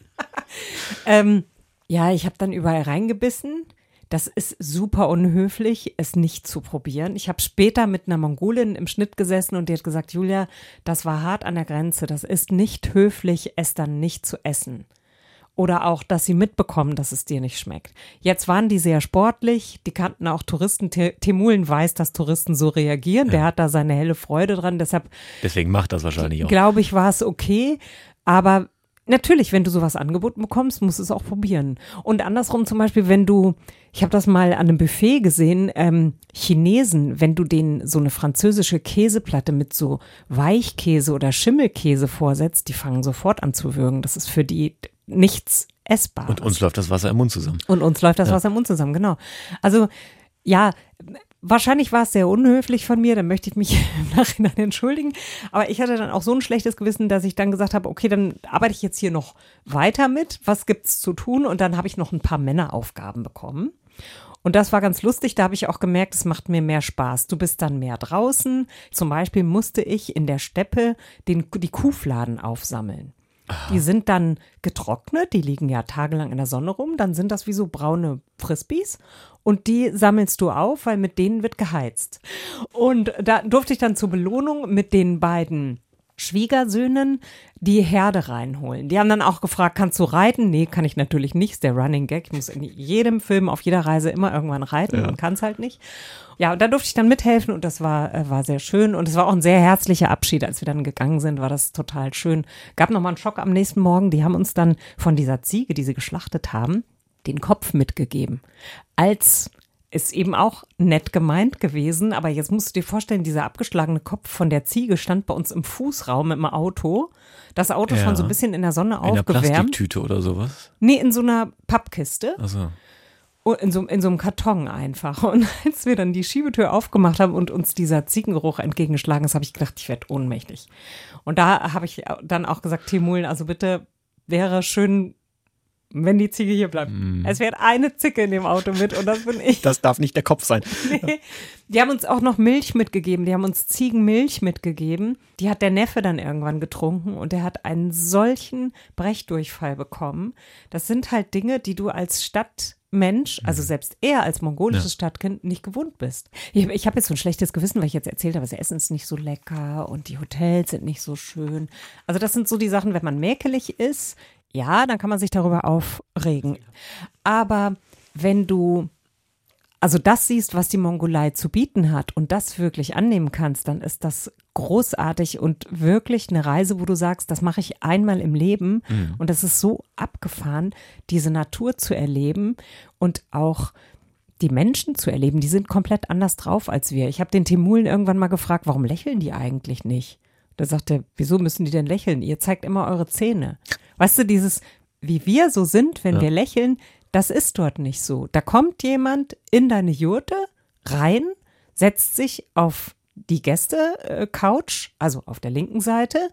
Ich habe dann überall reingebissen. Das ist super unhöflich, es nicht zu probieren. Ich habe später mit einer Mongolin im Schnitt gesessen und die hat gesagt, Julia, das war hart an der Grenze. Das ist nicht höflich, es dann nicht zu essen. Oder auch, dass sie mitbekommen, dass es dir nicht schmeckt. Jetzt waren die sehr sportlich, die kannten auch Touristen. Temulen weiß, dass Touristen so reagieren. Der hat da seine helle Freude dran. Deswegen macht das wahrscheinlich auch. Glaube ich, war es okay. Aber natürlich, wenn du sowas angeboten bekommst, musst du es auch probieren. Und andersrum zum Beispiel, ich habe das mal an einem Buffet gesehen, Chinesen, wenn du denen so eine französische Käseplatte mit so Weichkäse oder Schimmelkäse vorsetzt, die fangen sofort an zu würgen. Das ist für die nichts essbar. Und uns läuft das Wasser im Mund zusammen. Wasser im Mund zusammen, genau. Also ja, wahrscheinlich war es sehr unhöflich von mir, dann möchte ich mich im Nachhinein entschuldigen. Aber ich hatte dann auch so ein schlechtes Gewissen, dass ich dann gesagt habe, okay, dann arbeite ich jetzt hier noch weiter mit. Was gibt's zu tun? Und dann habe ich noch ein paar Männeraufgaben bekommen. Und das war ganz lustig, da habe ich auch gemerkt, es macht mir mehr Spaß. Du bist dann mehr draußen. Zum Beispiel musste ich in der Steppe die Kuhfladen aufsammeln. Aha. Die sind dann getrocknet, die liegen ja tagelang in der Sonne rum, dann sind das wie so braune Frisbees und die sammelst du auf, weil mit denen wird geheizt. Und da durfte ich dann zur Belohnung mit den beiden Schwiegersöhnen die Herde reinholen. Die haben dann auch gefragt, kannst du reiten? Nee, kann ich natürlich nicht, ist der Running Gag. Ich muss in jedem Film, auf jeder Reise immer irgendwann reiten und kann es halt nicht. Ja, und da durfte ich dann mithelfen und das war sehr schön und es war auch ein sehr herzlicher Abschied. Als wir dann gegangen sind, war das total schön. Gab nochmal einen Schock am nächsten Morgen. Die haben uns dann von dieser Ziege, die sie geschlachtet haben, den Kopf mitgegeben. Ist eben auch nett gemeint gewesen, aber jetzt musst du dir vorstellen, dieser abgeschlagene Kopf von der Ziege stand bei uns im Fußraum im Auto. Das Auto schon so ein bisschen in der Sonne aufgewärmt. In einer Plastiktüte oder sowas? Nee, in so einer Pappkiste. Ach so. In so einem Karton einfach. Und als wir dann die Schiebetür aufgemacht haben und uns dieser Ziegengeruch entgegengeschlagen ist, habe ich gedacht, ich werde ohnmächtig. Und da habe ich dann auch gesagt, Temulen, also bitte wäre schön, wenn die Ziege hier bleibt. Es fährt eine Zicke in dem Auto mit und das bin ich. Das darf nicht der Kopf sein. Nee. Die haben uns auch noch Milch mitgegeben. Die haben uns Ziegenmilch mitgegeben. Die hat der Neffe dann irgendwann getrunken und der hat einen solchen Brechdurchfall bekommen. Das sind halt Dinge, die du als Stadtmensch, also selbst er als mongolisches Stadtkind, nicht gewohnt bist. Ich habe jetzt so ein schlechtes Gewissen, weil ich jetzt erzählt habe, das Essen ist nicht so lecker und die Hotels sind nicht so schön. Also das sind so die Sachen, wenn man mäkelig ist, ja, dann kann man sich darüber aufregen. Aber wenn du also das siehst, was die Mongolei zu bieten hat und das wirklich annehmen kannst, dann ist das großartig und wirklich eine Reise, wo du sagst, das mache ich einmal im Leben und das ist so abgefahren, diese Natur zu erleben und auch die Menschen zu erleben, die sind komplett anders drauf als wir. Ich habe den Temulen irgendwann mal gefragt, warum lächeln die eigentlich nicht? Da sagt er, wieso müssen die denn lächeln? Ihr zeigt immer eure Zähne. Weißt du, dieses, wie wir so sind, wenn wir lächeln, das ist dort nicht so. Da kommt jemand in deine Jurte rein, setzt sich auf die Gäste-Couch, also auf der linken Seite,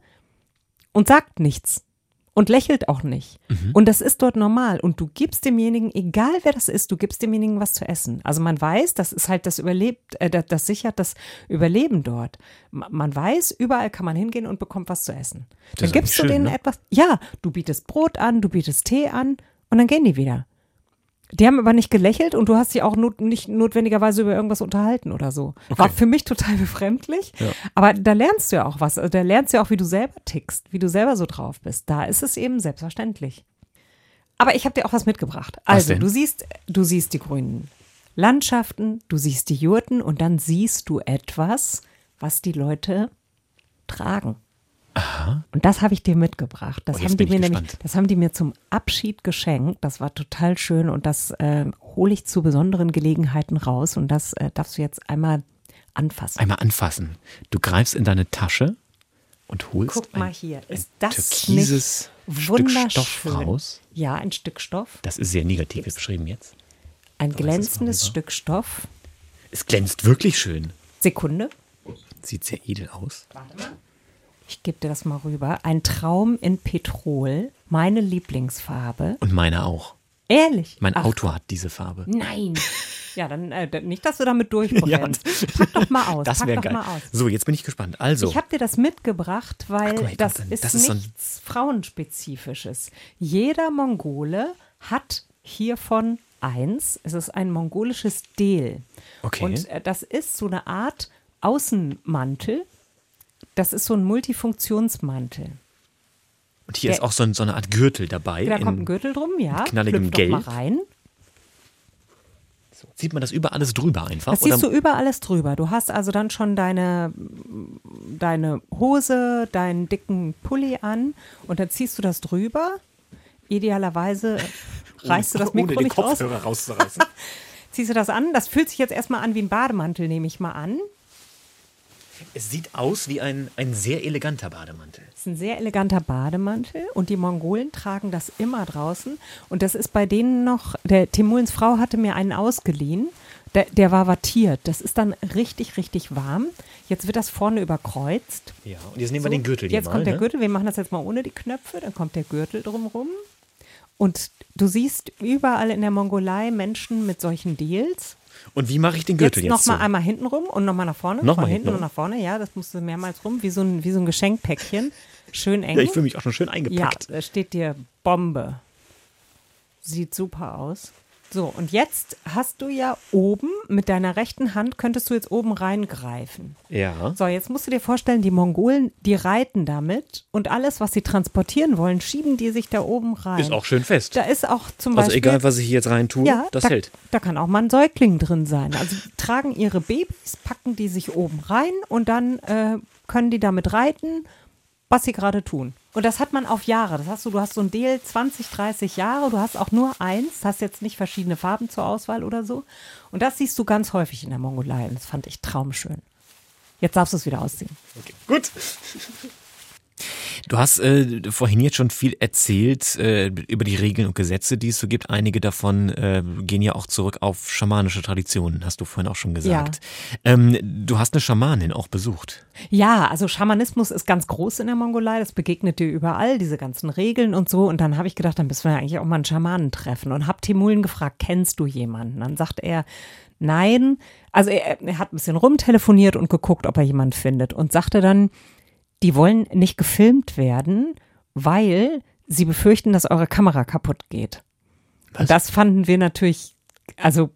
und sagt nichts. Und lächelt auch nicht. Und das ist dort normal. Und du gibst demjenigen, egal wer das ist, du gibst demjenigen was zu essen. Also man weiß, das ist halt das sichert das Überleben dort. Man weiß, überall kann man hingehen und bekommt was zu essen. Dann gibst du denen etwas, ja, du bietest Brot an, du bietest Tee an und dann gehen die wieder. Die haben aber nicht gelächelt und du hast sie auch nicht notwendigerweise über irgendwas unterhalten oder so. Okay. War für mich total befremdlich, aber da lernst du ja auch was. Da lernst du ja auch, wie du selber tickst, wie du selber so drauf bist. Da ist es eben selbstverständlich. Aber ich habe dir auch was mitgebracht. Also du siehst die grünen Landschaften, du siehst die Jurten und dann siehst du etwas, was die Leute tragen. Aha. Und das habe ich dir mitgebracht. Das haben die mir zum Abschied geschenkt. Das war total schön und das hole ich zu besonderen Gelegenheiten raus und das darfst du jetzt einmal anfassen. Einmal anfassen. Du greifst in deine Tasche und holst Guck mal hier, ist das türkises nicht Stück wunderschön? Stoff raus? Ja, ein Stück Stoff. Das ist sehr negativ beschrieben jetzt. Ein glänzendes Stück Stoff. Es glänzt wirklich schön. Sekunde. Sieht sehr edel aus. Warte mal. Ich gebe dir das mal rüber. Ein Traum in Petrol, meine Lieblingsfarbe. Und meine auch. Ehrlich? Mein Auto hat diese Farbe. Nein. Ja, dann nicht, dass du damit durchbrennst. Pack doch mal aus. Das wäre geil. So, jetzt bin ich gespannt. Also. Ich habe dir das mitgebracht, weil das ist nichts Frauenspezifisches. Jeder Mongole hat hiervon eins. Es ist ein mongolisches Del. Okay. Und das ist so eine Art Außenmantel. Das ist so ein Multifunktionsmantel. Und hier ist auch so eine Art Gürtel dabei. Da kommt ein Gürtel drum, ja. Mit knalligem Gelb. Mal rein. So, sieht man das über alles drüber einfach? Das siehst du über alles drüber. Du hast also dann schon deine deine Hose, deinen dicken Pulli an und dann ziehst du das drüber. Idealerweise reißt du das Mikro nicht raus. Ohne den Kopfhörer rauszureißen. Ziehst du das an? Das fühlt sich jetzt erstmal an wie ein Bademantel, nehme ich mal an. Es sieht aus wie ein sehr eleganter Bademantel. Es ist ein sehr eleganter Bademantel und die Mongolen tragen das immer draußen. Und das ist bei denen noch, der Temulens Frau hatte mir einen ausgeliehen, der war wattiert. Das ist dann richtig, richtig warm. Jetzt wird das vorne überkreuzt. Ja, und jetzt nehmen wir den Gürtel hier Jetzt kommt der Gürtel, wir machen das jetzt mal ohne die Knöpfe, dann kommt der Gürtel drumherum. Und du siehst überall in der Mongolei Menschen mit solchen Deals. Und wie mache ich den Gürtel jetzt? Nochmal einmal hinten rum und nochmal nach vorne. Nochmal hinten und nach vorne, ja, das musst du mehrmals rum, wie so ein Geschenkpäckchen. Schön eng. Ja, ich fühle mich auch schon schön eingepackt. Ja, da steht dir Bombe. Sieht super aus. So, und jetzt hast du ja oben, mit deiner rechten Hand könntest du jetzt oben reingreifen. Ja. So, jetzt musst du dir vorstellen, die Mongolen, die reiten damit und alles, was sie transportieren wollen, schieben die sich da oben rein. Ist auch schön fest. Da ist auch zum Beispiel... Also egal, was ich hier jetzt rein tue, ja, das da, hält. Da kann auch mal ein Säugling drin sein. Also die tragen ihre Babys, packen die sich oben rein und dann können die damit reiten, was sie gerade tun. Und das hat man auf Jahre. Das heißt, du hast so ein Deal 20, 30 Jahre, du hast auch nur eins, hast jetzt nicht verschiedene Farben zur Auswahl oder so. Und das siehst du ganz häufig in der Mongolei. Und das fand ich traumschön. Jetzt darfst du es wieder ausziehen. Okay, gut. Du hast vorhin jetzt schon viel erzählt über die Regeln und Gesetze, die es so gibt. Einige davon gehen ja auch zurück auf schamanische Traditionen, hast du vorhin auch schon gesagt. Ja. Du hast eine Schamanin auch besucht. Ja, also Schamanismus ist ganz groß in der Mongolei. Das begegnet dir überall, diese ganzen Regeln und so. Und dann habe ich gedacht, dann müssen wir ja eigentlich auch mal einen Schamanen treffen. Und habe Temulen gefragt, kennst du jemanden? Dann sagt er, nein. Also er hat ein bisschen rumtelefoniert und geguckt, ob er jemanden findet. Und sagte dann, die wollen nicht gefilmt werden, weil sie befürchten, dass eure Kamera kaputt geht. Was? Und das fanden wir natürlich, also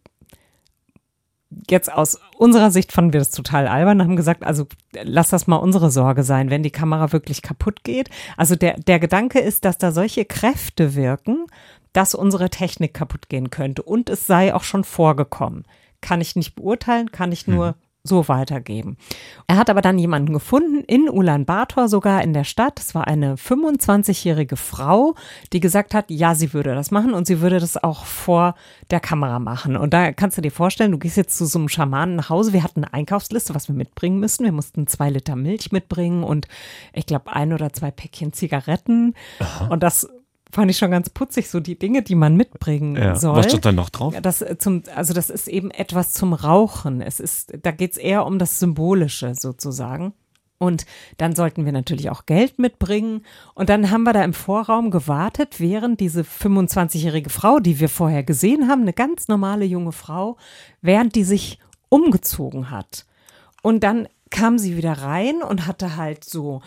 jetzt aus unserer Sicht fanden wir das total albern, haben gesagt, also lass das mal unsere Sorge sein, wenn die Kamera wirklich kaputt geht. Also der Gedanke ist, dass da solche Kräfte wirken, dass unsere Technik kaputt gehen könnte. Und es sei auch schon vorgekommen. Kann ich nicht beurteilen, kann ich nur so weitergeben. Er hat aber dann jemanden gefunden, in Ulaanbaatar sogar in der Stadt. Es war eine 25-jährige Frau, die gesagt hat, ja, sie würde das machen und sie würde das auch vor der Kamera machen. Und da kannst du dir vorstellen, du gehst jetzt zu so einem Schamanen nach Hause. Wir hatten eine Einkaufsliste, was wir mitbringen müssen. Wir mussten 2 Liter Milch mitbringen und ich glaube 1 oder 2 Päckchen Zigaretten. Aha. Und das fand ich schon ganz putzig, so die Dinge, die man mitbringen soll. Was steht da noch drauf? Das ist eben etwas zum Rauchen. Da geht es eher um das Symbolische sozusagen. Und dann sollten wir natürlich auch Geld mitbringen. Und dann haben wir da im Vorraum gewartet, während diese 25-jährige Frau, die wir vorher gesehen haben, eine ganz normale junge Frau, während die sich umgezogen hat. Und dann kam sie wieder rein und hatte halt so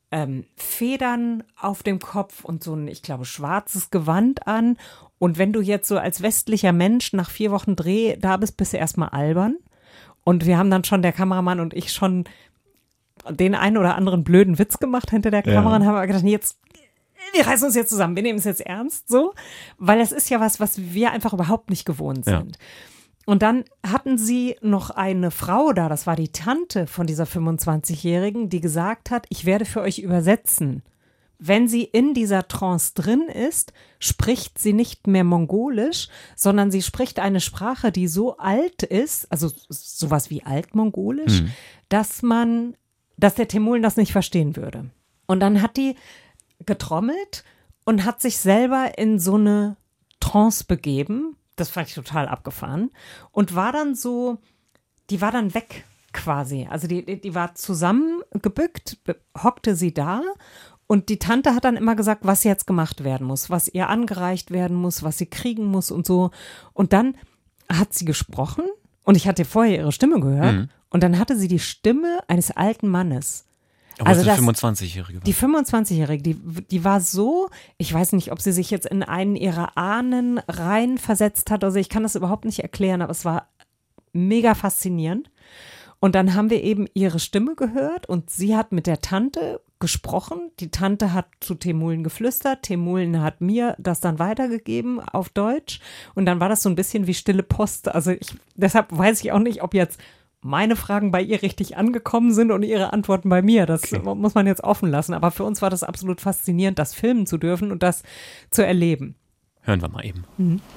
Federn auf dem Kopf und so ein, ich glaube, schwarzes Gewand an. Und wenn du jetzt so als westlicher Mensch nach 4 Wochen Dreh da bist du erstmal albern. Und wir haben dann schon, der Kameramann und ich, schon den einen oder anderen blöden Witz gemacht hinter der Kamera und haben wir gedacht, nee, jetzt, wir reißen uns jetzt zusammen, wir nehmen es jetzt ernst, so. Weil das ist ja was wir einfach überhaupt nicht gewohnt sind. Ja. Und dann hatten sie noch eine Frau da, das war die Tante von dieser 25-Jährigen, die gesagt hat, ich werde für euch übersetzen. Wenn sie in dieser Trance drin ist, spricht sie nicht mehr Mongolisch, sondern sie spricht eine Sprache, die so alt ist, also sowas wie Altmongolisch, dass der Temulen das nicht verstehen würde. Und dann hat die getrommelt und hat sich selber in so eine Trance begeben. Das fand ich total abgefahren. Und war dann so, die war dann weg quasi. Also die war zusammengebückt, hockte sie da und die Tante hat dann immer gesagt, was jetzt gemacht werden muss, was ihr angereicht werden muss, was sie kriegen muss und so. Und dann hat sie gesprochen und ich hatte vorher ihre Stimme gehört und dann hatte sie die Stimme eines alten Mannes. Aber also die 25-Jährige war. Die 25-Jährige, die war so, ich weiß nicht, ob sie sich jetzt in einen ihrer Ahnen reinversetzt hat. Also ich kann das überhaupt nicht erklären, aber es war mega faszinierend. Und dann haben wir eben ihre Stimme gehört und sie hat mit der Tante gesprochen. Die Tante hat zu Temulen geflüstert. Temulen hat mir das dann weitergegeben auf Deutsch. Und dann war das so ein bisschen wie stille Post. Also deshalb weiß ich auch nicht, ob jetzt meine Fragen bei ihr richtig angekommen sind und ihre Antworten bei mir. Das muss man jetzt offen lassen. Aber für uns war das absolut faszinierend, das filmen zu dürfen und das zu erleben. Hören wir mal eben.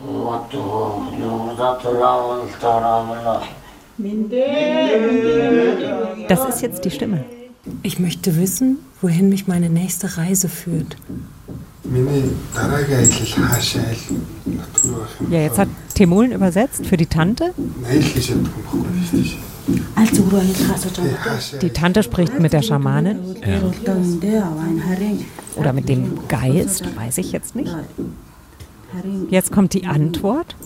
Das ist jetzt die Stimme. Ich möchte wissen, wohin mich meine nächste Reise führt. Ja, jetzt hat Temulen übersetzt für die Tante. Die Tante spricht mit der Schamanin. Ja. Oder mit dem Geist, weiß ich jetzt nicht. Jetzt kommt die Antwort.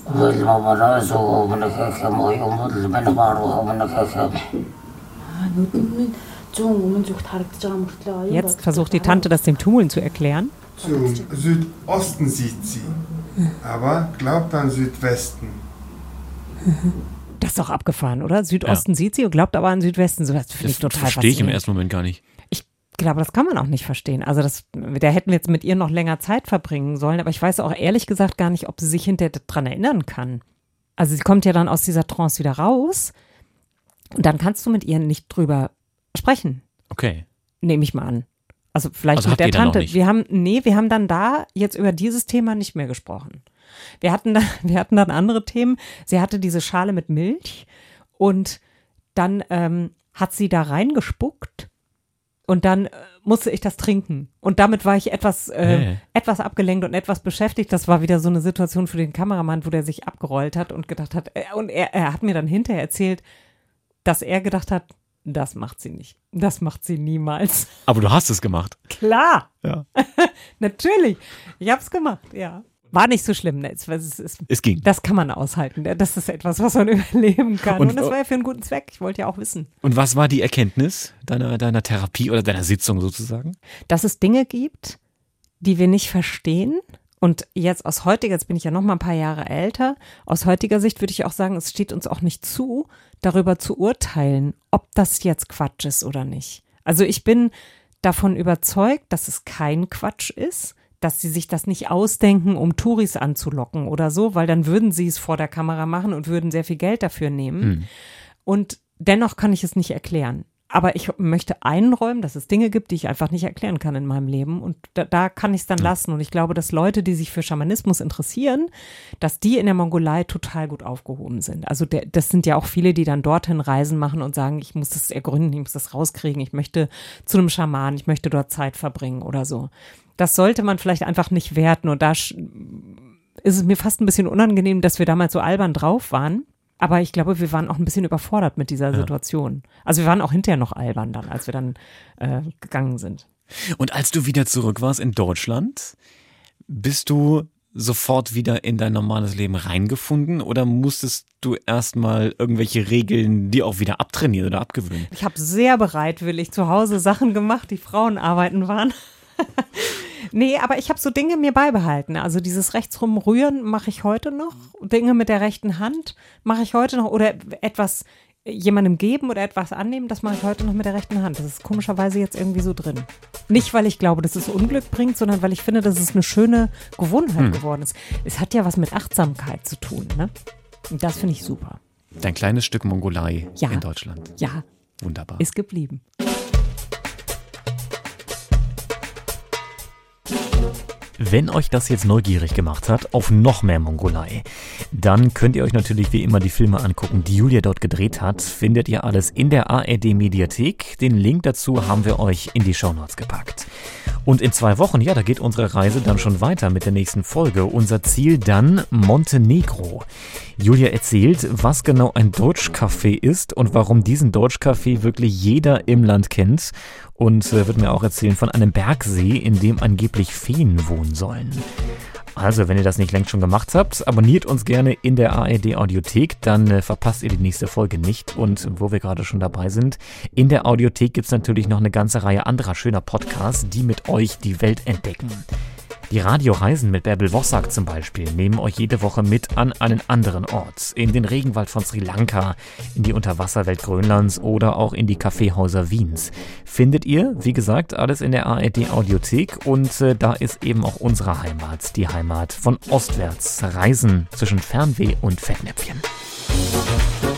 Jetzt versucht die Tante, das dem Temulen zu erklären. Zum Südosten sieht sie, aber glaubt an Südwesten. Das ist doch abgefahren, oder? Südosten sieht sie und glaubt aber an Südwesten. So, das finde ich total faszinierend. Verstehe ich im ersten Moment gar nicht. Ich glaube, das kann man auch nicht verstehen. Also da hätten wir jetzt mit ihr noch länger Zeit verbringen sollen, aber ich weiß auch ehrlich gesagt gar nicht, ob sie sich hinterher daran erinnern kann. Also sie kommt ja dann aus dieser Trance wieder raus und dann kannst du mit ihr nicht drüber sprechen. Okay. Nehme ich mal an. Also vielleicht mit der Tante. Wir haben dann da jetzt über dieses Thema nicht mehr gesprochen. Wir hatten dann andere Themen. Sie hatte diese Schale mit Milch und dann hat sie da reingespuckt und dann musste ich das trinken. Und damit war ich etwas abgelenkt und etwas beschäftigt. Das war wieder so eine Situation für den Kameramann, wo der sich abgerollt hat und gedacht hat, und er hat mir dann hinterher erzählt, dass er gedacht hat, das macht sie nicht. Das macht sie niemals. Aber du hast es gemacht. Klar. Ja. Natürlich. Ich habe es gemacht, ja. War nicht so schlimm. Ne? Es ging. Das kann man aushalten. Das ist etwas, was man überleben kann. Und das war ja für einen guten Zweck. Ich wollte ja auch wissen. Und was war die Erkenntnis deiner Therapie oder deiner Sitzung sozusagen? Dass es Dinge gibt, die wir nicht verstehen. Und jetzt bin ich ja noch mal ein paar Jahre älter, aus heutiger Sicht würde ich auch sagen, es steht uns auch nicht zu, darüber zu urteilen, ob das jetzt Quatsch ist oder nicht. Also ich bin davon überzeugt, dass es kein Quatsch ist, dass sie sich das nicht ausdenken, um Touris anzulocken oder so, weil dann würden sie es vor der Kamera machen und würden sehr viel Geld dafür nehmen. Und dennoch kann ich es nicht erklären. Aber ich möchte einräumen, dass es Dinge gibt, die ich einfach nicht erklären kann in meinem Leben. Und da kann ich es dann lassen. Und ich glaube, dass Leute, die sich für Schamanismus interessieren, dass die in der Mongolei total gut aufgehoben sind. Also das sind ja auch viele, die dann dorthin Reisen machen und sagen, ich muss das ergründen, ich muss das rauskriegen, ich möchte zu einem Schaman, ich möchte dort Zeit verbringen oder so. Das sollte man vielleicht einfach nicht werten. Und da ist es mir fast ein bisschen unangenehm, dass wir damals so albern drauf waren. Aber ich glaube, wir waren auch ein bisschen überfordert mit dieser Situation. Also wir waren auch hinterher noch albern dann, als wir dann gegangen sind. Und als du wieder zurück warst in Deutschland, bist du sofort wieder in dein normales Leben reingefunden oder musstest du erstmal irgendwelche Regeln dir auch wieder abtrainieren oder abgewöhnen? Ich habe sehr bereitwillig zu Hause Sachen gemacht, die Frauenarbeiten waren. Nee, aber ich habe so Dinge mir beibehalten. Also dieses rechtsrum rühren mache ich heute noch. Dinge mit der rechten Hand mache ich heute noch. Oder etwas jemandem geben oder etwas annehmen, das mache ich heute noch mit der rechten Hand. Das ist komischerweise jetzt irgendwie so drin. Nicht, weil ich glaube, dass es Unglück bringt, sondern weil ich finde, dass es eine schöne Gewohnheit geworden ist. Es hat ja was mit Achtsamkeit zu tun, ne? Und das finde ich super. Dein kleines Stück Mongolei in Deutschland. Ja. Wunderbar. Ist geblieben. Wenn euch das jetzt neugierig gemacht hat auf noch mehr Mongolei, dann könnt ihr euch natürlich wie immer die Filme angucken, die Julia dort gedreht hat. Findet ihr alles in der ARD-Mediathek. Den Link dazu haben wir euch in die Shownotes gepackt. Und in 2 Wochen, da geht unsere Reise dann schon weiter mit der nächsten Folge. Unser Ziel dann Montenegro. Julia erzählt, was genau ein Deutschcafé ist und warum diesen Deutschcafé wirklich jeder im Land kennt. Und wird mir auch erzählen von einem Bergsee, in dem angeblich Feen wohnen sollen. Also, wenn ihr das nicht längst schon gemacht habt, abonniert uns gerne in der ARD-Audiothek, dann verpasst ihr die nächste Folge nicht. Und wo wir gerade schon dabei sind, in der Audiothek gibt es natürlich noch eine ganze Reihe anderer schöner Podcasts, die mit euch die Welt entdecken. Die Radioreisen mit Bärbel Wossack zum Beispiel nehmen euch jede Woche mit an einen anderen Ort. In den Regenwald von Sri Lanka, in die Unterwasserwelt Grönlands oder auch in die Kaffeehäuser Wiens. Findet ihr, wie gesagt, alles in der ARD-Audiothek und da ist eben auch unsere Heimat, die Heimat von ostwärts. Reisen zwischen Fernweh und Fettnäpfchen.